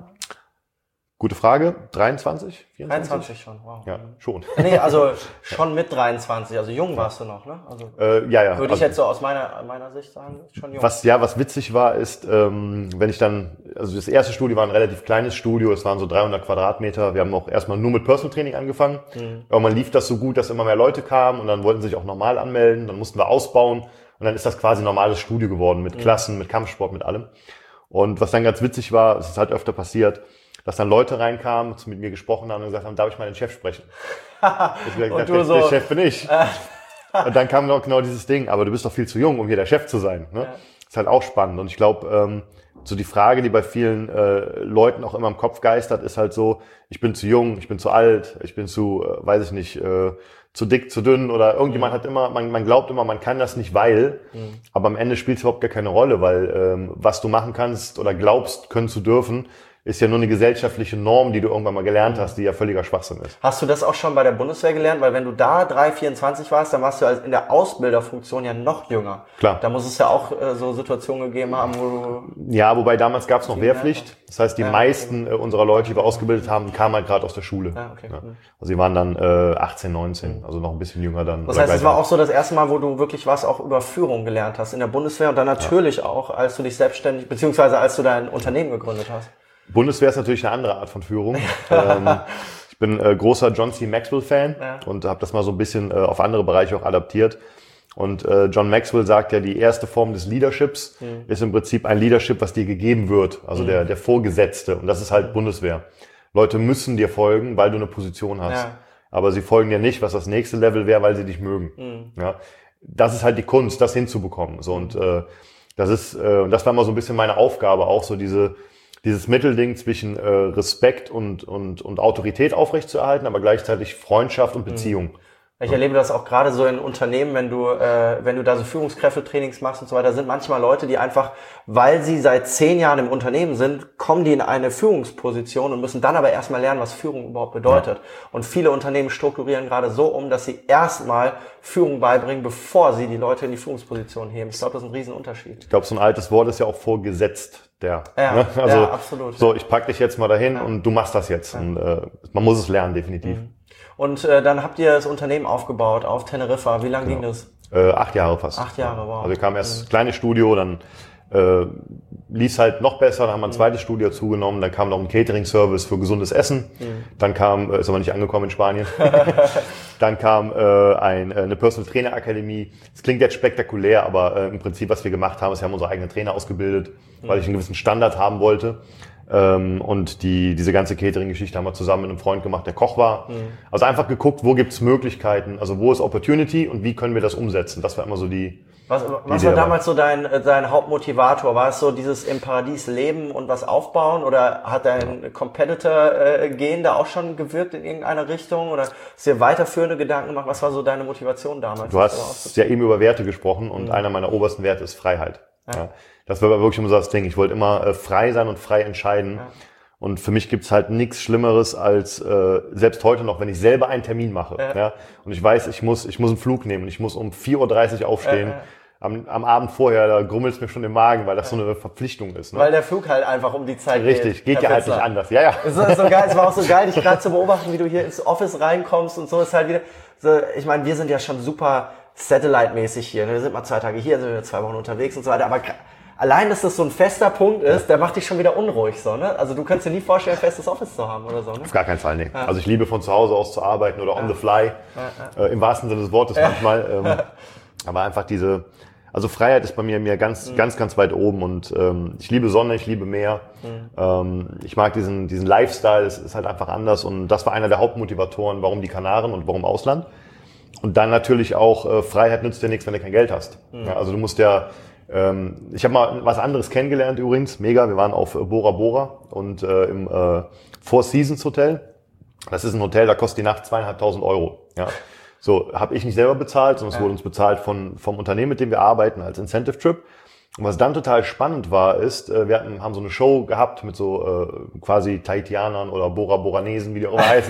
C: Gute Frage. dreiundzwanzig? vierundzwanzig?
B: dreiundzwanzig schon, wow.
C: Ja, schon.
B: Nee, also schon mit dreiundzwanzig, also jung warst du noch, ne? Also
C: äh, ja, ja.
B: Würde ich also, jetzt so aus meiner meiner Sicht sagen, schon jung.
C: Was ja, was witzig war, ist, ähm, wenn ich dann, also das erste Studio war ein relativ kleines Studio, es waren so dreihundert Quadratmeter. Wir haben auch erstmal nur mit Personal Training angefangen. Mhm. Irgendwann lief das so gut, dass immer mehr Leute kamen und dann wollten sie sich auch normal anmelden. Dann mussten wir ausbauen. Und dann ist das quasi ein normales Studio geworden mit Klassen, mit Kampfsport, mit allem. Und was dann ganz witzig war, es ist halt öfter passiert, dass dann Leute reinkamen, mit mir gesprochen haben und gesagt haben, darf ich mal den Chef sprechen? Ich gesagt,
B: und du
C: der,
B: so,
C: der Chef bin ich. Und dann kam noch genau dieses Ding, aber du bist doch viel zu jung, um hier der Chef zu sein. Ne? Ja. Ist halt auch spannend. Und ich glaube, ähm, so die Frage, die bei vielen äh, Leuten auch immer im Kopf geistert, ist halt so, ich bin zu jung, ich bin zu alt, ich bin zu, äh, weiß ich nicht, äh, zu dick, zu dünn oder irgendjemand mhm. hat immer, man, man glaubt immer, man kann das nicht, weil, mhm. aber am Ende spielt es überhaupt gar keine Rolle, weil ähm, was du machen kannst oder glaubst, können zu dürfen, ist ja nur eine gesellschaftliche Norm, die du irgendwann mal gelernt hast, die ja völliger Schwachsinn ist.
B: Hast du das auch schon bei der Bundeswehr gelernt? Weil wenn du da drei vierundzwanzig warst, dann warst du in der Ausbilderfunktion ja noch jünger.
C: Klar.
B: Da muss es ja auch äh, so Situationen gegeben haben, wo du...
C: Ja, wobei damals gab es noch Wehrpflicht. Das heißt, die ja, meisten okay. äh, unserer Leute, die wir ausgebildet haben, kamen halt gerade aus der Schule. Ja, okay. ja. Also sie waren dann äh, achtzehn, neunzehn, also noch ein bisschen jünger dann.
B: Das heißt, es war auch so das erste Mal, wo du wirklich was auch über Führung gelernt hast in der Bundeswehr und dann natürlich ja. auch, als du dich selbstständig, beziehungsweise als du dein Unternehmen gegründet hast.
C: Bundeswehr ist natürlich eine andere Art von Führung. ähm, ich bin äh, großer John C. Maxwell-Fan ja. und habe das mal so ein bisschen äh, auf andere Bereiche auch adaptiert. Und äh, John Maxwell sagt ja, die erste Form des Leaderships mhm. ist im Prinzip ein Leadership, was dir gegeben wird, also mhm. der, der Vorgesetzte. Und das ist halt Bundeswehr. Leute müssen dir folgen, weil du eine Position hast. Ja. Aber sie folgen dir nicht, was das nächste Level wäre, weil sie dich mögen. Mhm. Ja, das ist halt die Kunst, das hinzubekommen. So und äh, das ist, äh, das war immer so ein bisschen meine Aufgabe, auch so diese dieses Mittelding zwischen äh, Respekt und, und, und Autorität aufrechtzuerhalten, aber gleichzeitig Freundschaft und Beziehung.
B: Ich erlebe das auch gerade so in Unternehmen, wenn du äh, wenn du da so Führungskräftetrainings machst und so weiter, sind manchmal Leute, die einfach, weil sie seit zehn Jahren im Unternehmen sind, kommen die in eine Führungsposition und müssen dann aber erstmal lernen, was Führung überhaupt bedeutet. Ja. Und viele Unternehmen strukturieren gerade so um, dass sie erstmal Führung beibringen, bevor sie die Leute in die Führungsposition heben. Ich glaube, das ist ein Riesenunterschied.
C: Ich glaube, so ein altes Wort ist ja auch vorgesetzt. Der,
B: ja,
C: ne? Also,
B: ja, absolut.
C: So, ich pack dich jetzt mal dahin ja. und du machst das jetzt. Ja. Und äh, man muss es lernen, definitiv.
B: Mhm. Und äh, dann habt ihr das Unternehmen aufgebaut auf Teneriffa. Wie lange
C: genau.
B: ging das?
C: Äh, acht Jahre fast.
B: Acht Jahre, wow.
C: Also wir kamen erst mhm. kleines Studio, dann äh, lief halt noch besser, dann haben wir ein zweites Studio zugenommen, dann kam noch ein Catering-Service für gesundes Essen, mhm. dann kam, äh, ist aber nicht angekommen in Spanien, dann kam äh, ein, äh, eine Personal Trainer Akademie. Das klingt jetzt spektakulär, aber äh, im Prinzip, was wir gemacht haben, ist, wir haben unsere eigenen Trainer ausgebildet, mhm. weil ich einen gewissen Standard haben wollte. Ähm, und die diese ganze Catering-Geschichte haben wir zusammen mit einem Freund gemacht, der Koch war. Mhm. Also einfach geguckt, wo gibt's Möglichkeiten, also wo ist Opportunity und wie können wir das umsetzen. Das war immer so die
B: Was, was war damals so dein, dein Hauptmotivator? War es so dieses im Paradies leben und was aufbauen? Oder hat dein Competitor-Gen da auch schon gewirkt in irgendeiner Richtung? Oder hast du dir weiterführende Gedanken gemacht? Was war so deine Motivation damals?
C: Du hast ja eben über Werte gesprochen und mhm. einer meiner obersten Werte ist Freiheit. Ja. Ja. Das war wirklich immer so das Ding. Ich wollte immer äh, frei sein und frei entscheiden. Ja. Und für mich gibt's halt nichts Schlimmeres als äh, selbst heute noch, wenn ich selber einen Termin mache. Ja. Ja, und ich weiß, ich muss ich muss einen Flug nehmen. Ich muss um vier Uhr dreißig aufstehen. Ja, ja. Am, am Abend vorher, da grummelt's mir schon im Magen, weil das so eine Verpflichtung ist. Ne?
B: Weil der Flug halt einfach um die Zeit geht.
C: Richtig, geht ja halt nicht anders. Ja, ja.
B: Es ist so geil, es war auch so geil, dich gerade zu beobachten, wie du hier ins Office reinkommst und so ist halt wieder so, ich meine, wir sind ja schon super Satellite-mäßig hier. Ne? Wir sind mal zwei Tage hier, sind wir zwei Wochen unterwegs und so weiter, aber allein, dass das so ein fester Punkt ist, der macht dich schon wieder unruhig, so, ne? Also du kannst dir nie vorstellen, ein festes Office zu haben oder so, ne?
C: Auf gar keinen Fall, nee. Ja. Also ich liebe von zu Hause aus zu arbeiten oder on ja. the fly, ja, ja. Äh, im wahrsten Sinne des Wortes ja. manchmal. Ähm, aber einfach diese, also Freiheit ist bei mir mir ganz, mhm. ganz, ganz weit oben und ähm, ich liebe Sonne, ich liebe Meer. Mhm. Ähm, ich mag diesen, diesen Lifestyle, es ist halt einfach anders und das war einer der Hauptmotivatoren, warum die Kanaren und warum Ausland. Und dann natürlich auch, äh, Freiheit nützt dir nichts, wenn du kein Geld hast. Mhm. Ja, also du musst ja Ähm, ich habe mal was anderes kennengelernt übrigens, mega. Wir waren auf äh, Bora Bora und äh, im äh, Four Seasons Hotel. Das ist ein Hotel, da kostet die Nacht zweieinhalbtausend Euro. Ja, so habe ich nicht selber bezahlt, sondern es ja. wurde uns bezahlt von vom Unternehmen, mit dem wir arbeiten, als Incentive Trip. Und was dann total spannend war, ist, äh, wir hatten, haben so eine Show gehabt mit so äh, quasi Tahitianern oder Bora Boranesen, wie die auch heißen.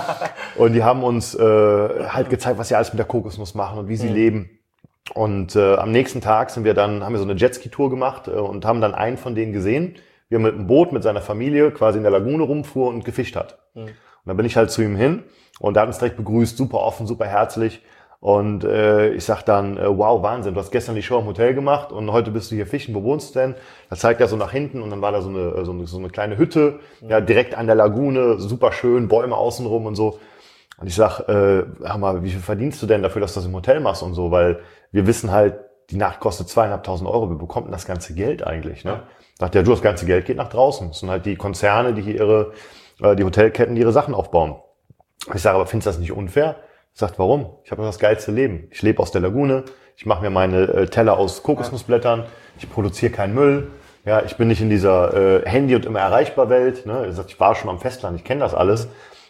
C: Und die haben uns äh, halt gezeigt, was sie alles mit der Kokosnuss machen und wie sie mhm. leben. Und äh, am nächsten Tag sind wir dann, haben wir so eine Jetski-Tour gemacht äh, und haben dann einen von denen gesehen, wie er mit einem Boot mit seiner Familie quasi in der Lagune rumfuhr und gefischt hat. Mhm. Und dann bin ich halt zu ihm hin und er hat uns direkt begrüßt, super offen, super herzlich. Und äh, ich sag dann, äh, wow, Wahnsinn, du hast gestern die Show im Hotel gemacht und heute bist du hier fischen, wo wohnst du denn? Da zeigt er so nach hinten und dann war da so eine, so eine, so eine kleine Hütte, mhm. ja, direkt an der Lagune, super schön, Bäume außenrum und so. Und ich sag, äh, hör mal, wie viel verdienst du denn dafür, dass du das im Hotel machst und so? Weil wir wissen halt, die Nacht kostet zweieinhalbtausend Euro. Wie bekommt denn das ganze Geld eigentlich? Ne? Ja. Sagt er, du, das ganze Geld geht nach draußen. Das sind halt die Konzerne, die hier ihre, äh, die Hotelketten, die ihre Sachen aufbauen. Ich sage, aber findest du das nicht unfair? Er sagt, warum? Ich habe das geilste Leben. Ich lebe aus der Lagune. Ich mache mir meine äh, Teller aus Kokosnussblättern. Ich produziere keinen Müll. Ja, ich bin nicht in dieser äh, Handy- und immer erreichbar Welt. Ne? Er sagt, ich war schon am Festland. Ich kenne das alles.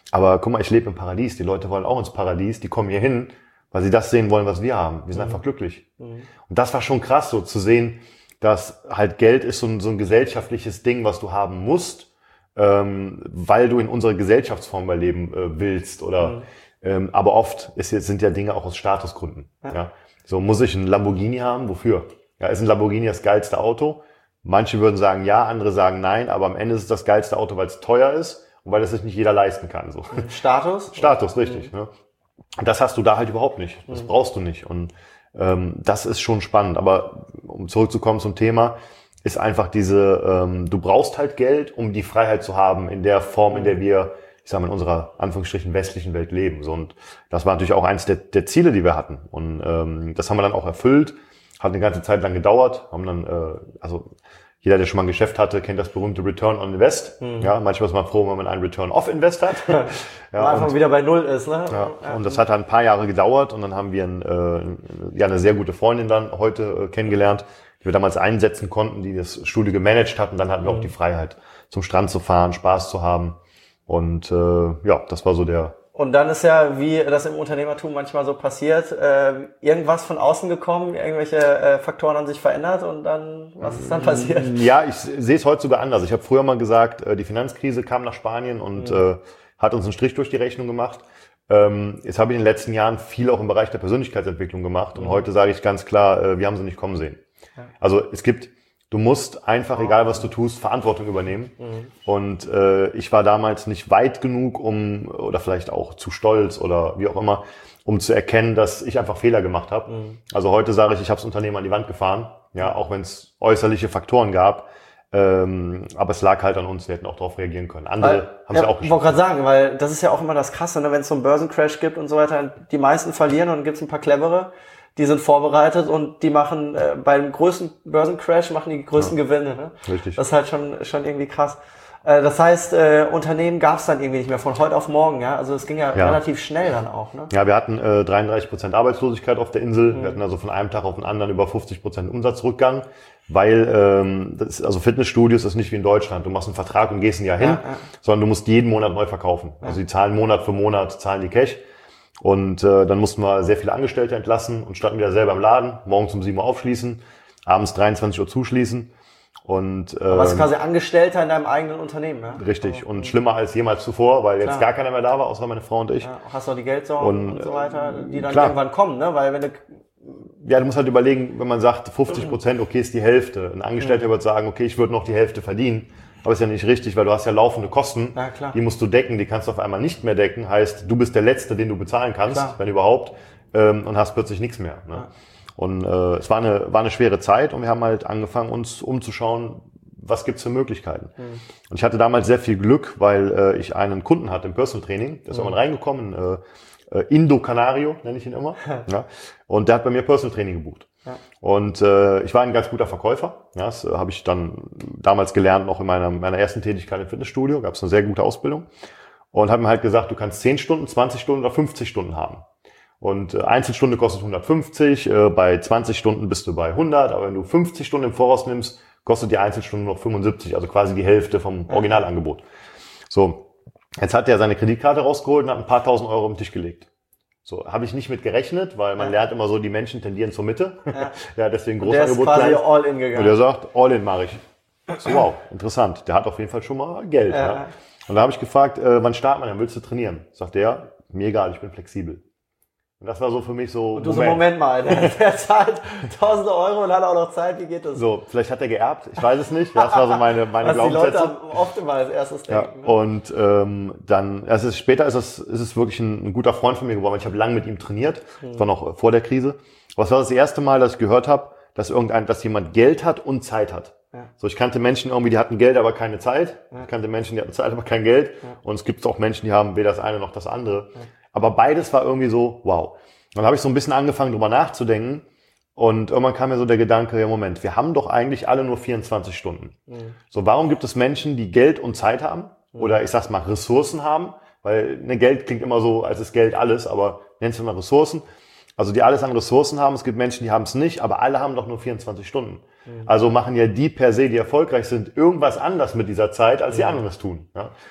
C: Aber guck mal, ich lebe im Paradies. Die Leute wollen auch ins Paradies. Die kommen hier hin, weil sie das sehen wollen, was wir haben. Wir sind mhm. einfach glücklich. Mhm. Und das war schon krass, so zu sehen, dass halt Geld ist so ein, so ein gesellschaftliches Ding, was du haben musst, ähm, weil du in unserer Gesellschaftsform mal leben äh, willst. Oder, mhm. ähm, aber oft ist, sind ja Dinge auch aus Statusgründen. Ja. Ja. So, muss ich einen Lamborghini haben? Wofür? Ja, ist ein Lamborghini das geilste Auto? Manche würden sagen ja, andere sagen nein, aber am Ende ist es das geilste Auto, weil es teuer ist und weil es sich nicht jeder leisten kann. So.
B: Status?
C: Status, richtig. Mhm. Ne? Und das hast du da halt überhaupt nicht. Das mhm. brauchst du nicht. Und ähm, das ist schon spannend. Aber um zurückzukommen zum Thema, ist einfach diese, ähm, du brauchst halt Geld, um die Freiheit zu haben in der Form, in der wir, ich sag mal, in unserer Anführungsstrichen westlichen Welt leben. So, und das war natürlich auch eins der, der Ziele, die wir hatten. Und ähm, das haben wir dann auch erfüllt. Hat eine ganze Zeit lang gedauert, haben dann, äh, also jeder, der schon mal ein Geschäft hatte, kennt das berühmte Return on Invest. Mhm. Ja, manchmal ist man froh, wenn man einen Return of Invest hat.
B: Ja, einfach wieder bei Null ist, ne?
C: Ja, ja. Und das hat dann ein paar Jahre gedauert und dann haben wir ein, äh, ja, eine sehr gute Freundin dann heute äh, kennengelernt, die wir damals einsetzen konnten, die das Studio gemanagt hat, und dann hatten wir mhm. auch die Freiheit, zum Strand zu fahren, Spaß zu haben. Und äh, ja, das war so der...
B: Und dann ist ja, wie das im Unternehmertum manchmal so passiert, äh, irgendwas von außen gekommen, irgendwelche äh, Faktoren haben sich verändert und dann, was ist dann passiert?
C: Ja, ich sehe es heute sogar anders. Ich habe früher mal gesagt, äh, die Finanzkrise kam nach Spanien und mhm. äh, hat uns einen Strich durch die Rechnung gemacht. Ähm, jetzt habe ich in den letzten Jahren viel auch im Bereich der Persönlichkeitsentwicklung gemacht und mhm. heute sage ich ganz klar, äh, wir haben sie nicht kommen sehen. Ja. Also es gibt... Du musst einfach, egal was du tust, Verantwortung übernehmen. Mhm. Und äh, ich war damals nicht weit genug, um, oder vielleicht auch zu stolz oder wie auch immer, um zu erkennen, dass ich einfach Fehler gemacht habe. Mhm. Also heute sage ich, ich habe das Unternehmen an die Wand gefahren, ja, auch wenn es äußerliche Faktoren gab. Ähm, aber es lag halt an uns, wir hätten auch darauf reagieren können. Andere haben es ja, ja auch geschafft.
B: Ich wollte gerade sagen, weil das ist ja auch immer das Krasse, ne? Wenn es so einen Börsencrash gibt und so weiter, die meisten verlieren und dann gibt es ein paar clevere. Die sind vorbereitet und die machen äh, beim größten Börsencrash machen die größten ja. Gewinne. Ne?
C: Richtig.
B: Das ist halt schon schon irgendwie krass. Äh, das heißt, äh, Unternehmen gab es dann irgendwie nicht mehr von heute auf morgen. Ja, also es ging ja, ja. relativ schnell dann auch. Ne?
C: Ja, wir hatten äh, dreiunddreißig Prozent Arbeitslosigkeit auf der Insel. Mhm. Wir hatten also von einem Tag auf den anderen über fünfzig Prozent Umsatzrückgang, weil ähm, das ist, also Fitnessstudios ist nicht wie in Deutschland. Du machst einen Vertrag und gehst ein Jahr hin, ja, ja. sondern du musst jeden Monat neu verkaufen. Ja. Also die zahlen Monat für Monat, zahlen die Cash. Und äh, dann mussten wir sehr viele Angestellte entlassen und standen wieder selber im Laden, morgens um sieben Uhr aufschließen, abends dreiundzwanzig Uhr zuschließen. Und äh,
B: warst quasi Angestellter in deinem eigenen Unternehmen, ja?
C: Richtig. Und schlimmer als jemals zuvor, weil jetzt klar. gar keiner mehr da war, außer meine Frau und ich.
B: Ja, hast du die Geldsorgen und, und so weiter, die dann
C: klar.
B: irgendwann kommen, ne? Weil wenn du
C: ja, du musst halt überlegen, wenn man sagt fünfzig Prozent, okay, ist die Hälfte. Ein Angestellter mhm. wird sagen, okay, ich würde noch die Hälfte verdienen. Aber ist ja nicht richtig, weil du hast ja laufende Kosten,
B: ja, klar.
C: die musst du decken, die kannst du auf einmal nicht mehr decken. Heißt, du bist der Letzte, den du bezahlen kannst, klar. wenn überhaupt, ähm, und hast plötzlich nichts mehr. Ne? Ja. Und äh, es war eine war eine schwere Zeit und wir haben halt angefangen, uns umzuschauen, was gibt's für Möglichkeiten. Mhm. Und ich hatte damals sehr viel Glück, weil äh, ich einen Kunden hatte im Personal Training, der ist mhm. irgendwann reingekommen, äh, Indo Canario nenne ich ihn immer, ja? Und der hat bei mir Personal Training gebucht. Ja. Und äh, ich war ein ganz guter Verkäufer. Ja, das äh, habe ich dann damals gelernt, noch in meiner, meiner ersten Tätigkeit im Fitnessstudio. Gab es eine sehr gute Ausbildung. Und habe mir halt gesagt, du kannst zehn Stunden, zwanzig Stunden oder fünfzig Stunden haben. Und äh, Einzelstunde kostet hundertfünfzig, äh, bei zwanzig Stunden bist du bei hundert. Aber wenn du fünfzig Stunden im Voraus nimmst, kostet die Einzelstunde noch fünfundsiebzig, also quasi die Hälfte vom Originalangebot. So, jetzt hat er seine Kreditkarte rausgeholt und hat ein paar tausend Euro auf den Tisch gelegt. So, habe ich nicht mit gerechnet, weil man ja. lernt immer so, die Menschen tendieren zur Mitte. Ja, ja deswegen Großangebot.
B: Der ist quasi all in gegangen.
C: Und der sagt, all in mache ich. So, wow, interessant. Der hat auf jeden Fall schon mal Geld. Ja. Ja. Und da habe ich gefragt, äh, wann startet man denn? Willst du trainieren? Sagt der, mir egal, ich bin flexibel. Und das war so für mich so.
B: Und du Moment. so, Moment mal, der, der zahlt tausende Euro und hat auch noch Zeit, wie geht das?
C: So, vielleicht hat er geerbt, ich weiß es nicht. Das war so meine, meine Glaubenssätze.
B: Die Leute oft immer als erstes denken.
C: Ja, und ähm, dann, es ist, später ist es, ist es wirklich ein, ein guter Freund von mir geworden, weil ich habe lange mit ihm trainiert. Hm. Das war noch vor der Krise. Aber es war das erste Mal, dass ich gehört habe, dass irgendein, dass jemand Geld hat und Zeit hat. Ja. So, ich kannte Menschen irgendwie, die hatten Geld, aber keine Zeit. Ja. Ich kannte Menschen, die hatten Zeit, aber kein Geld. Ja. Und es gibt auch Menschen, die haben weder das eine noch das andere. Ja. Aber beides war irgendwie so, wow. Dann habe ich so ein bisschen angefangen, drüber nachzudenken. Und irgendwann kam mir so der Gedanke, ja Moment, wir haben doch eigentlich alle nur vierundzwanzig Stunden. Mhm. So, warum gibt es Menschen, die Geld und Zeit haben? Mhm. Oder ich sag's mal, Ressourcen haben? Weil ne, Geld klingt immer so, als ist Geld alles, aber nennst du mal Ressourcen. Also die alles an Ressourcen haben. Es gibt Menschen, die haben es nicht, aber alle haben doch nur vierundzwanzig Stunden. Mhm. Also machen ja die per se, die erfolgreich sind, irgendwas anders mit dieser Zeit, als die anderen es tun. Ja?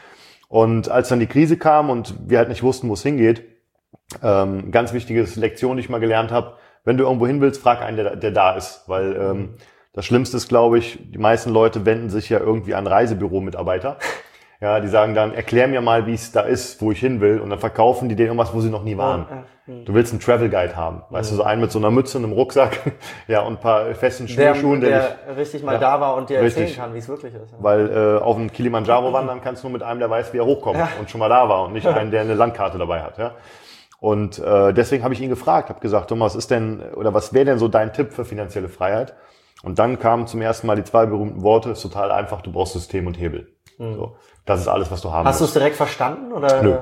C: Und als dann die Krise kam und wir halt nicht wussten, wo es hingeht, ähm, ganz wichtige Lektion, die ich mal gelernt habe, wenn du irgendwo hin willst, frag einen, der, der da ist. Weil ähm, das Schlimmste ist, glaube ich, die meisten Leute wenden sich ja irgendwie an Reisebüro-Mitarbeiter. Ja, die sagen dann, erklär mir mal, wie es da ist, wo ich hin will. Und dann verkaufen die denen irgendwas, wo sie noch nie waren. Du willst einen Travel Guide haben. Weißt du, so einen mit so einer Mütze, einem Rucksack, ja, und ein paar festen Schnürschuhen.
B: Der,
C: der,
B: der
C: dich,
B: richtig mal
C: ja,
B: da war und dir erzählen
C: richtig.
B: kann, wie es wirklich ist. Ja.
C: Weil äh, auf dem Kilimanjaro wandern kannst du nur mit einem, der weiß, wie er hochkommt
B: ja.
C: und schon mal da war und nicht einen, der eine Landkarte dabei hat. Ja. Und äh, deswegen habe ich ihn gefragt, habe gesagt, Thomas, was ist denn, oder was wäre denn so dein Tipp für finanzielle Freiheit? Und dann kamen zum ersten Mal die zwei berühmten Worte, ist total einfach, du brauchst System und Hebel. Mhm. So, das ist alles, was du haben
B: Hast
C: musst.
B: du es direkt verstanden? Oder?
C: Nö.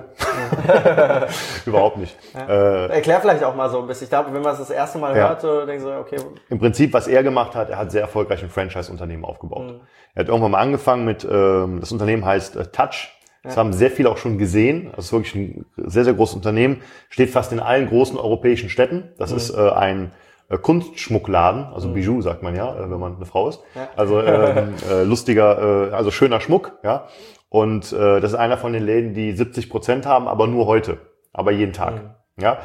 C: Überhaupt nicht.
B: Ja.
C: Äh,
B: Erklär vielleicht auch mal so ein bisschen. Ich glaube, wenn man es das erste Mal
C: ja.
B: hört, so denkst du, okay.
C: Im Prinzip, was er gemacht hat, er hat sehr erfolgreich ein Franchise-Unternehmen aufgebaut. Mhm. Er hat irgendwann mal angefangen mit, ähm, das Unternehmen heißt äh, Touch. Das ja. haben sehr viele auch schon gesehen. Das ist wirklich ein sehr, sehr großes Unternehmen. Steht fast in allen großen europäischen Städten. Das mhm. ist äh, ein äh, Kunstschmuckladen, also mhm. Bijou sagt man ja, äh, wenn man eine Frau ist. Ja. Also ähm, äh, lustiger, äh, also schöner Schmuck, ja. Und äh, das ist einer von den Läden, die siebzig Prozent haben, aber nur heute, aber jeden Tag. Mhm. Ja,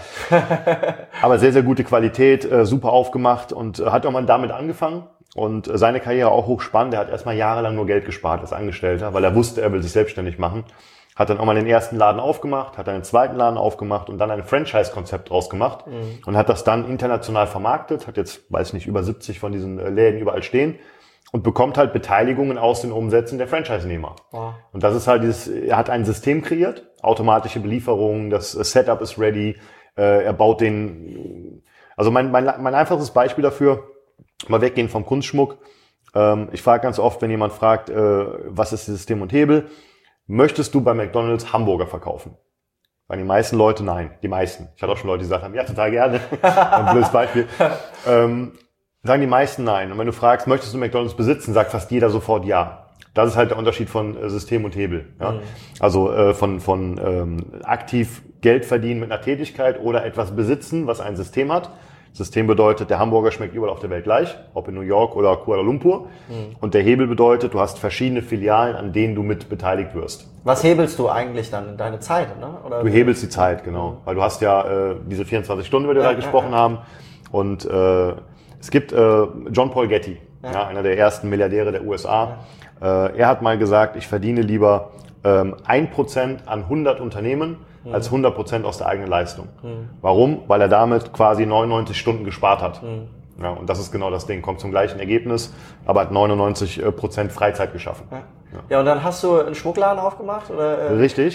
C: aber sehr, sehr gute Qualität, äh, super aufgemacht und äh, hat auch mal damit angefangen und äh, seine Karriere auch hochspannend. Er hat erstmal jahrelang nur Geld gespart als Angestellter, weil er wusste, er will sich selbstständig machen. Hat dann auch mal den ersten Laden aufgemacht, hat dann den zweiten Laden aufgemacht und dann ein Franchise-Konzept draus gemacht mhm. und hat das dann international vermarktet, hat jetzt, weiß ich nicht, über siebzig von diesen äh, Läden überall stehen. Und bekommt halt Beteiligungen aus den Umsätzen der Franchise-Nehmer. Ja. Und das ist halt dieses, er hat ein System kreiert, automatische Belieferung, das Setup ist ready, äh, er baut den, also mein, mein, mein einfaches Beispiel dafür, mal weggehen vom Kunstschmuck. Ähm, ich frage ganz oft, wenn jemand fragt, äh, was ist System und Hebel, möchtest du bei McDonald's Hamburger verkaufen? Weil die meisten Leute nein, die meisten. Ich hatte auch schon Leute, die gesagt haben, ja, total gerne. Ein blödes Beispiel. ähm, Sagen die meisten nein. Und wenn du fragst, möchtest du McDonald's besitzen, sagt fast jeder sofort ja. Das ist halt der Unterschied von äh, System und Hebel. Ja? Mhm. Also äh, von, von ähm, aktiv Geld verdienen mit einer Tätigkeit oder etwas besitzen, was ein System hat. System bedeutet, der Hamburger schmeckt überall auf der Welt gleich, ob in New York oder Kuala Lumpur. Mhm. Und der Hebel bedeutet, du hast verschiedene Filialen, an denen du mit beteiligt wirst.
B: Was hebelst du eigentlich dann? Deine Zeit, ne? Oder
C: du hebelst die Zeit, genau. Mhm. Weil du hast ja äh, diese vierundzwanzig Stunden, über die wir ja, da gesprochen ja, ja. haben. Und äh, es gibt äh, John Paul Getty, ja. Ja, einer der ersten Milliardäre der U S A. Ja. Äh, er hat mal gesagt, ich verdiene lieber ähm, ein Prozent an hundert Unternehmen mhm. als hundert Prozent aus der eigenen Leistung. Mhm. Warum? Weil er damit quasi neunundneunzig Stunden gespart hat. Mhm. Ja, und das ist genau das Ding. Kommt zum gleichen Ergebnis, aber hat neunundneunzig Prozent Freizeit geschaffen.
B: Ja. Ja. Ja, und dann hast du einen Schmuckladen aufgemacht? Oder, äh?
C: Richtig.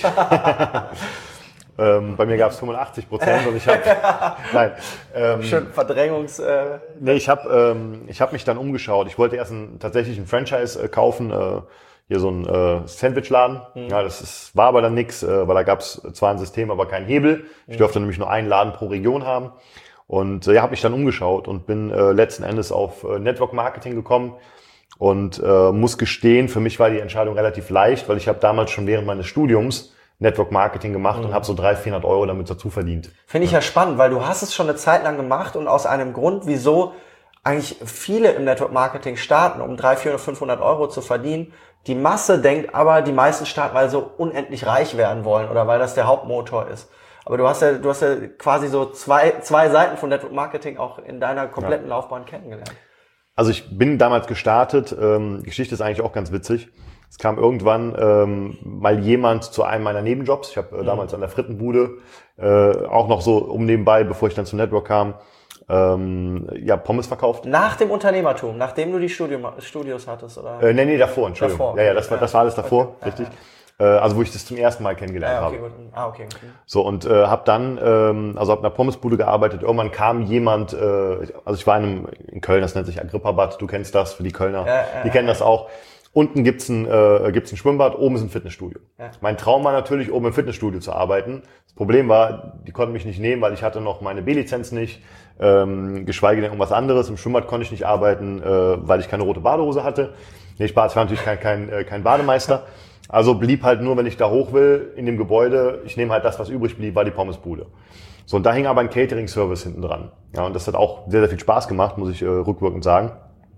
C: Ähm, bei mir gab es fünfundachtzig Prozent und ich habe nein ähm,
B: schön Verdrängungs äh
C: nee, ich habe ähm, ich habe mich dann umgeschaut. Ich wollte erst einen, tatsächlich ein Franchise äh, kaufen, äh, hier so ein äh, Sandwichladen. Mhm. Ja, das ist, war aber dann nix, äh, weil da gab es zwar ein System, aber kein Hebel. Ich durfte nämlich nur einen Laden pro Region haben und äh, ja, habe mich dann umgeschaut und bin äh, letzten Endes auf äh, Network Marketing gekommen und äh, muss gestehen, für mich war die Entscheidung relativ leicht, weil ich habe damals schon während meines Studiums Network Marketing gemacht mhm. und habe so dreihundert, vierhundert Euro damit dazu verdient.
B: Finde ich ja. ja spannend, weil du hast es schon eine Zeit lang gemacht und aus einem Grund, wieso eigentlich viele im Network Marketing starten, um dreihundert, vierhundert, fünfhundert Euro zu verdienen. Die Masse denkt aber, die meisten starten, weil sie so unendlich reich werden wollen oder weil das der Hauptmotor ist. Aber du hast ja, du hast ja quasi so zwei, zwei Seiten von Network Marketing auch in deiner kompletten ja. Laufbahn kennengelernt.
C: Also ich bin damals gestartet, ähm, die Geschichte ist eigentlich auch ganz witzig. Es kam irgendwann ähm, mal jemand zu einem meiner Nebenjobs. Ich habe äh, damals an der Frittenbude äh, auch noch so um nebenbei, bevor ich dann zum Network kam, ähm, ja Pommes verkauft.
B: Nach dem Unternehmertum, nachdem du die Studium, Studios hattest, oder?
C: Äh, nee, nee, davor, Entschuldigung. Davor. Ja, ja, das war, das war alles davor,
B: okay.
C: richtig.
B: Ja, ja.
C: Äh, also wo ich das zum ersten Mal kennengelernt
B: ja, okay,
C: habe.
B: Gut. Ah, okay. okay.
C: So, und äh, habe dann, ähm, also habe in der Pommesbude gearbeitet. Irgendwann kam jemand, äh, also ich war in, einem, in Köln, das nennt sich Agrippabad, du kennst das, für die Kölner, ja, ja, die kennen ja. das auch. Unten gibt's ein, äh, gibt's ein Schwimmbad, oben ist ein Fitnessstudio. Ja. Mein Traum war natürlich, oben im Fitnessstudio zu arbeiten. Das Problem war, die konnten mich nicht nehmen, weil ich hatte noch meine B-Lizenz nicht, ähm, geschweige denn irgendwas anderes. Im Schwimmbad konnte ich nicht arbeiten, äh, weil ich keine rote Badehose hatte. Nee, Spaß, ich war natürlich kein, kein, äh, kein Bademeister. Also blieb halt nur, wenn ich da hoch will, in dem Gebäude, ich nehme halt das, was übrig blieb, war die Pommesbude. So, und da hing aber ein Catering-Service hinten dran. Ja, und das hat auch sehr, sehr viel Spaß gemacht, muss ich äh, rückwirkend sagen.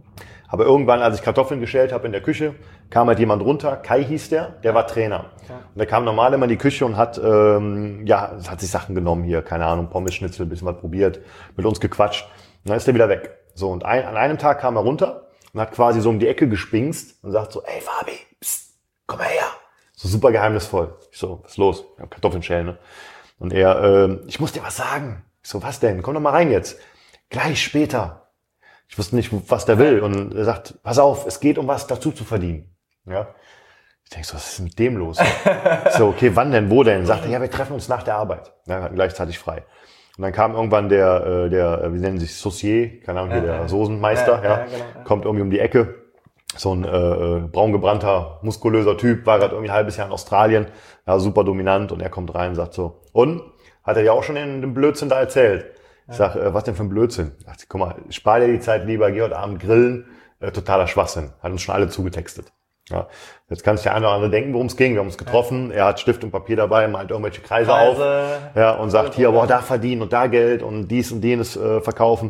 C: Aber irgendwann, als ich Kartoffeln geschält habe in der Küche, kam halt jemand runter, Kai hieß der, der war Trainer. Ja. Und der kam normal immer in die Küche und hat, ähm, ja, hat sich Sachen genommen hier, keine Ahnung, Pommes-Schnitzel, ein bisschen was probiert, mit uns gequatscht. Und dann ist der wieder weg. So, und ein, an einem Tag kam er runter und hat quasi so um die Ecke gespingst und sagt so, ey Fabi, psst, komm mal her. So super geheimnisvoll. Ich so, was ist los? Ja, Kartoffeln schälen, ne? Und er, äh, ich muss dir was sagen. Ich so, was denn? Komm doch mal rein jetzt. Gleich später. Ich wusste nicht, was der will. Und er sagt, pass auf, es geht um was dazu zu verdienen. Ja. Ich denke so, was ist mit dem los? Ich so, okay, wann denn, wo denn? Sagt er, ja, wir treffen uns nach der Arbeit. Ja, wir hatten gleichzeitig frei. Und dann kam irgendwann der, der, wie nennen sie sich, Saucier, keine Ahnung, hier der Soßenmeister, ja, ja, genau, ja, kommt irgendwie um die Ecke. So ein äh, braungebrannter, muskulöser Typ, war gerade irgendwie ein halbes Jahr in Australien, ja, super dominant. Und er kommt rein und sagt so, und? Hat er ja auch schon den, den Blödsinn da erzählt? Ich sag, äh, was denn für ein Blödsinn? Ich dachte, guck mal, spar dir die Zeit lieber, geh heute Abend grillen. Äh, totaler Schwachsinn. Hat uns schon alle zugetextet. Ja. Jetzt kann sich der eine oder andere denken, worum es ging. Wir haben uns getroffen. Ja. Er hat Stift und Papier dabei, malt irgendwelche Kreise, Kreise auf. Ja, und sagt hier, boah, da verdienen und da Geld und dies und jenes äh, verkaufen.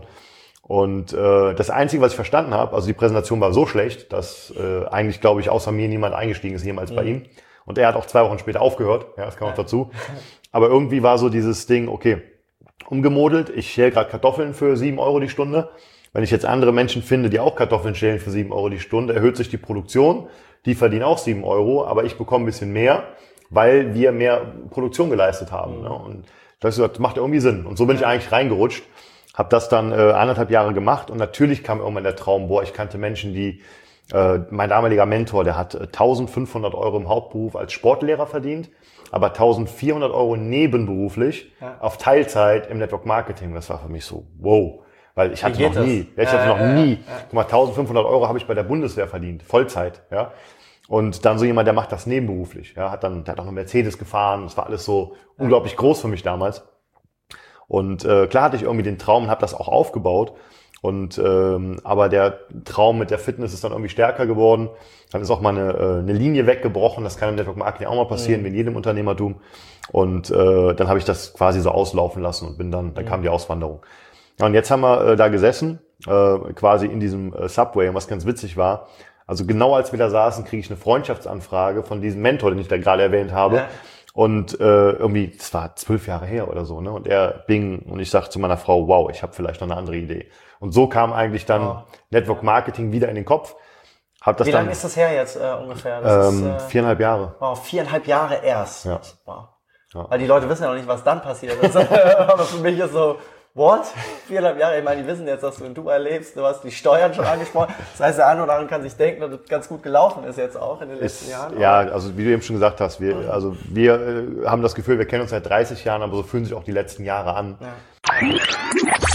C: Und äh, das Einzige, was ich verstanden habe, also die Präsentation war so schlecht, dass äh, eigentlich, glaube ich, außer mir niemand eingestiegen ist jemals mhm. bei ihm. Und er hat auch zwei Wochen später aufgehört. Ja, das kam auch dazu. Aber irgendwie war so dieses Ding, okay, umgemodelt. Ich schäle gerade Kartoffeln für sieben Euro die Stunde. Wenn ich jetzt andere Menschen finde, die auch Kartoffeln schälen für sieben Euro die Stunde, erhöht sich die Produktion. Die verdienen auch sieben Euro, aber ich bekomme ein bisschen mehr, weil wir mehr Produktion geleistet haben. Mhm. Und das macht irgendwie Sinn. Und so bin ich eigentlich reingerutscht, habe das dann äh, anderthalb Jahre gemacht und natürlich kam irgendwann der Traum, boah, ich kannte Menschen, die, äh, mein damaliger Mentor, der hat eintausendfünfhundert Euro im Hauptberuf als Sportlehrer verdient, aber eintausendvierhundert Euro nebenberuflich ja. auf Teilzeit im Network Marketing. Das war für mich so, wow. Weil ich hatte noch das? nie, ja, ich hatte äh, noch äh, nie, äh, guck mal, eintausendfünfhundert Euro habe ich bei der Bundeswehr verdient, Vollzeit, ja. Und dann so jemand, der macht das nebenberuflich, ja, hat dann, der hat auch noch Mercedes gefahren, das war alles so ja. unglaublich groß für mich damals. Und äh, klar hatte ich irgendwie den Traum und habe das auch aufgebaut. Und ähm, aber der Traum mit der Fitness ist dann irgendwie stärker geworden. Dann ist auch mal eine, äh, eine Linie weggebrochen. Das kann im Network Marketing auch mal passieren, mhm. wie in jedem Unternehmertum. Und äh, dann habe ich das quasi so auslaufen lassen und bin dann, dann mhm. kam die Auswanderung. Ja, und jetzt haben wir äh, da gesessen, äh, quasi in diesem äh, Subway. Und was ganz witzig war, also genau als wir da saßen, kriege ich eine Freundschaftsanfrage von diesem Mentor, den ich da gerade erwähnt habe. Ja. Und äh, irgendwie, das war zwölf Jahre her oder so, ne? Und er bing und ich sag zu meiner Frau, wow, ich habe vielleicht noch eine andere Idee. Und so kam eigentlich dann oh. Network Marketing wieder in den Kopf. Hab das
B: Wie
C: dann,
B: lange ist das her jetzt äh, ungefähr? Das
C: ähm,
B: ist, äh,
C: viereinhalb Jahre.
B: Oh, viereinhalb Jahre erst.
C: Ja.
B: Wow.
C: Ja.
B: Weil die Leute wissen ja noch nicht, was dann passiert ist. Aber für mich ist so, what? Viereinhalb Jahre, ich meine, die wissen jetzt, dass du in Dubai lebst, du hast die Steuern schon angesprochen. Das heißt, der eine oder andere kann sich denken, dass das ganz gut gelaufen ist jetzt auch in den letzten ist, Jahren.
C: Ja, also wie du eben schon gesagt hast, wir, also wir äh, haben das Gefühl, wir kennen uns seit dreißig Jahren, aber so fühlen sich auch die letzten Jahre an. Ja.